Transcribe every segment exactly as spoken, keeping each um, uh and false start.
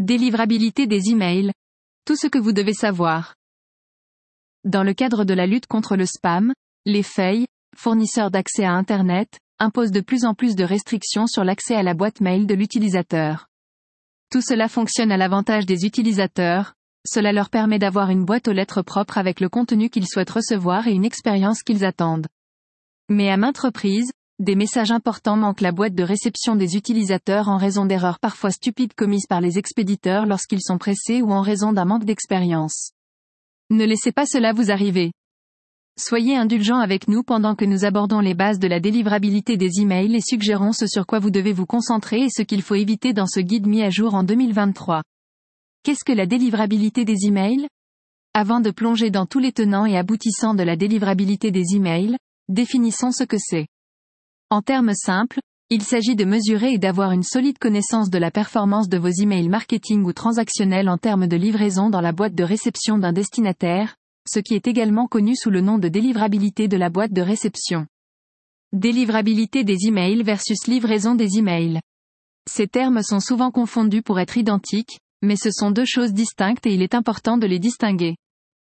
Délivrabilité des emails. Tout ce que vous devez savoir. Dans le cadre de la lutte contre le spam, les F A I, fournisseurs d'accès à Internet, imposent de plus en plus de restrictions sur l'accès à la boîte mail de l'utilisateur. Tout cela fonctionne à l'avantage des utilisateurs, cela leur permet d'avoir une boîte aux lettres propre avec le contenu qu'ils souhaitent recevoir et une expérience qu'ils attendent. Mais à maintes reprises, des messages importants manquent la boîte de réception des utilisateurs en raison d'erreurs parfois stupides commises par les expéditeurs lorsqu'ils sont pressés ou en raison d'un manque d'expérience. Ne laissez pas cela vous arriver. Soyez indulgents avec nous pendant que nous abordons les bases de la délivrabilité des emails et suggérons ce sur quoi vous devez vous concentrer et ce qu'il faut éviter dans ce guide mis à jour en deux mille vingt-trois. Qu'est-ce que la délivrabilité des emails ? Avant de plonger dans tous les tenants et aboutissants de la délivrabilité des emails, définissons ce que c'est. En termes simples, il s'agit de mesurer et d'avoir une solide connaissance de la performance de vos emails marketing ou transactionnels en termes de livraison dans la boîte de réception d'un destinataire, ce qui est également connu sous le nom de délivrabilité de la boîte de réception. Délivrabilité des emails versus livraison des emails. Ces termes sont souvent confondus pour être identiques, mais ce sont deux choses distinctes et il est important de les distinguer.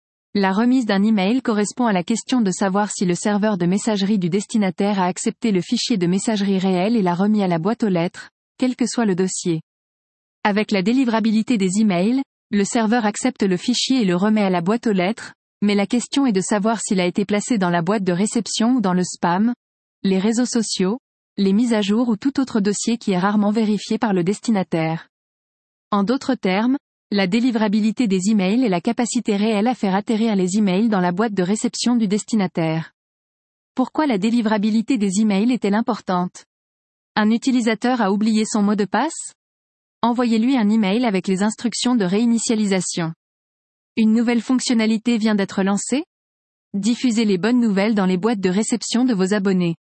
La remise d'un email correspond à la question de savoir si le serveur de messagerie du destinataire a accepté le fichier de messagerie réel et l'a remis à la boîte aux lettres, quel que soit le dossier. Avec la délivrabilité des emails, le serveur accepte le fichier et le remet à la boîte aux lettres, mais la question est de savoir s'il a été placé dans la boîte de réception ou dans le spam, les réseaux sociaux, les mises à jour ou tout autre dossier qui est rarement vérifié par le destinataire. En d'autres termes, la délivrabilité des emails est la capacité réelle à faire atterrir les emails dans la boîte de réception du destinataire. Pourquoi la délivrabilité des emails est-elle importante ? Un utilisateur a oublié son mot de passe ? Envoyez-lui un email avec les instructions de réinitialisation. Une nouvelle fonctionnalité vient d'être lancée ? Diffusez les bonnes nouvelles dans les boîtes de réception de vos abonnés.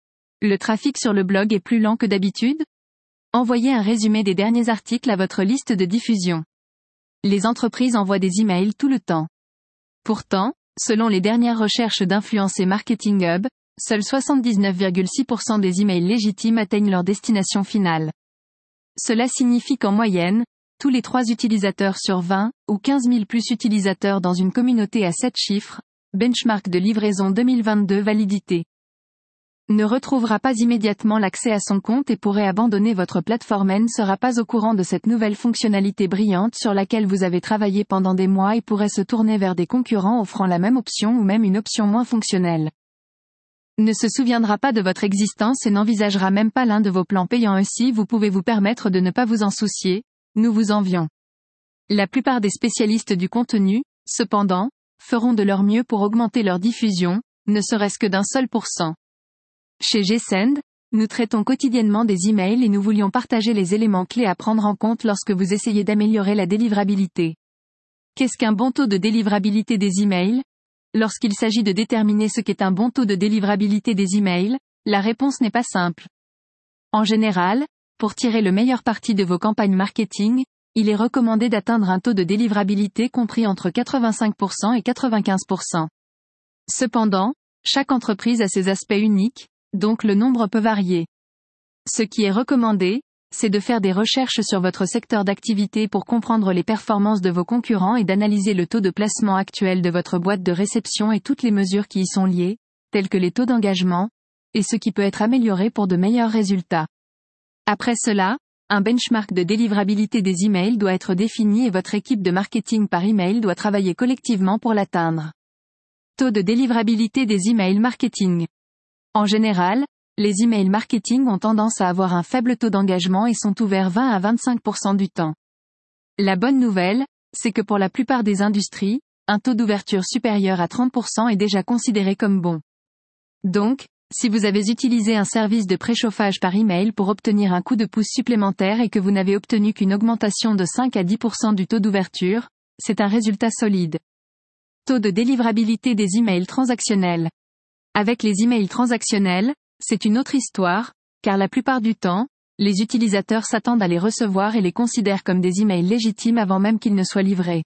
Le trafic sur le blog est plus lent que d'habitude ? Envoyez un résumé des derniers articles à votre liste de diffusion. Les entreprises envoient des emails tout le temps. Pourtant, selon les dernières recherches d'Influence et Marketing Hub, seuls soixante-dix-neuf virgule six pour cent des emails légitimes atteignent leur destination finale. Cela signifie qu'en moyenne, tous les trois utilisateurs sur vingt, ou quinze mille plus utilisateurs dans une communauté à sept chiffres, benchmark de livraison deux mille vingt-deux validité, ne retrouvera pas immédiatement l'accès à son compte et pourrait abandonner votre plateforme et ne sera pas au courant de cette nouvelle fonctionnalité brillante sur laquelle vous avez travaillé pendant des mois et pourrait se tourner vers des concurrents offrant la même option ou même une option moins fonctionnelle. Ne se souviendra pas de votre existence et n'envisagera même pas l'un de vos plans payants. Ainsi vous pouvez vous permettre de ne pas vous en soucier, nous vous envions. La plupart des spécialistes du contenu, cependant, feront de leur mieux pour augmenter leur diffusion, ne serait-ce que d'un seul pourcent. Chez GSend, nous traitons quotidiennement des emails et nous voulions partager les éléments clés à prendre en compte lorsque vous essayez d'améliorer la délivrabilité. Qu'est-ce qu'un bon taux de délivrabilité des emails ? Lorsqu'il s'agit de déterminer ce qu'est un bon taux de délivrabilité des emails, la réponse n'est pas simple. En général, pour tirer le meilleur parti de vos campagnes marketing, il est recommandé d'atteindre un taux de délivrabilité compris entre quatre-vingt-cinq pour cent et quatre-vingt-quinze pour cent. Cependant, chaque entreprise a ses aspects uniques, donc le nombre peut varier. Ce qui est recommandé, c'est de faire des recherches sur votre secteur d'activité pour comprendre les performances de vos concurrents et d'analyser le taux de placement actuel de votre boîte de réception et toutes les mesures qui y sont liées, telles que les taux d'engagement, et ce qui peut être amélioré pour de meilleurs résultats. Après cela, un benchmark de délivrabilité des emails doit être défini et votre équipe de marketing par email doit travailler collectivement pour l'atteindre. Taux de délivrabilité des emails marketing. En général, les emails marketing ont tendance à avoir un faible taux d'engagement et sont ouverts vingt à vingt-cinq pour cent du temps. La bonne nouvelle, c'est que pour la plupart des industries, un taux d'ouverture supérieur à trente pour cent est déjà considéré comme bon. Donc, si vous avez utilisé un service de préchauffage par email pour obtenir un coup de pouce supplémentaire et que vous n'avez obtenu qu'une augmentation de cinq à dix pour cent du taux d'ouverture, c'est un résultat solide. Taux de délivrabilité des emails transactionnels. Avec les emails transactionnels, c'est une autre histoire, car la plupart du temps, les utilisateurs s'attendent à les recevoir et les considèrent comme des emails légitimes avant même qu'ils ne soient livrés.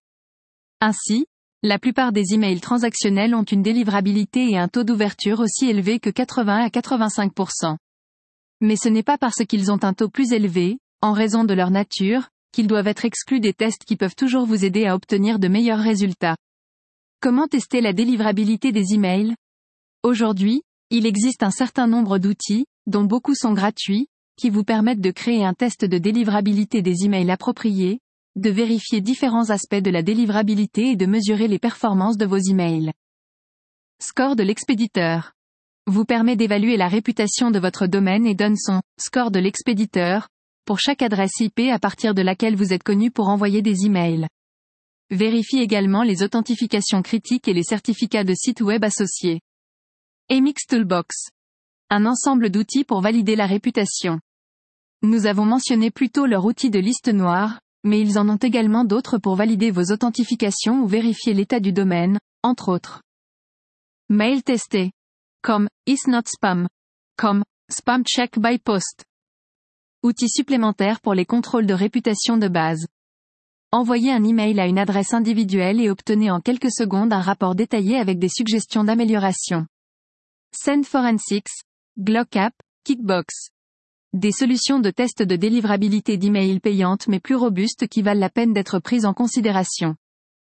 Ainsi, la plupart des emails transactionnels ont une délivrabilité et un taux d'ouverture aussi élevé que quatre-vingts à quatre-vingt-cinq pour cent. Mais ce n'est pas parce qu'ils ont un taux plus élevé, en raison de leur nature, qu'ils doivent être exclus des tests qui peuvent toujours vous aider à obtenir de meilleurs résultats. Comment tester la délivrabilité des emails? Aujourd'hui, il existe un certain nombre d'outils, dont beaucoup sont gratuits, qui vous permettent de créer un test de délivrabilité des emails appropriés, de vérifier différents aspects de la délivrabilité et de mesurer les performances de vos emails. Score de l'expéditeur vous permet d'évaluer la réputation de votre domaine et donne son score de l'expéditeur pour chaque adresse I P à partir de laquelle vous êtes connu pour envoyer des emails. Vérifie également les authentifications critiques et les certificats de sites web associés. Emix Toolbox. Un ensemble d'outils pour valider la réputation. Nous avons mentionné plus tôt leur outil de liste noire, mais ils en ont également d'autres pour valider vos authentifications ou vérifier l'état du domaine, entre autres. Mail testé. Comme Is Not Spam. Comme Spam Check by Post. Outil supplémentaire pour les contrôles de réputation de base. Envoyez un email à une adresse individuelle et obtenez en quelques secondes un rapport détaillé avec des suggestions d'amélioration. Send Forensics, GlockApp, Kickbox. Des solutions de test de délivrabilité d'emails payantes mais plus robustes qui valent la peine d'être prises en considération.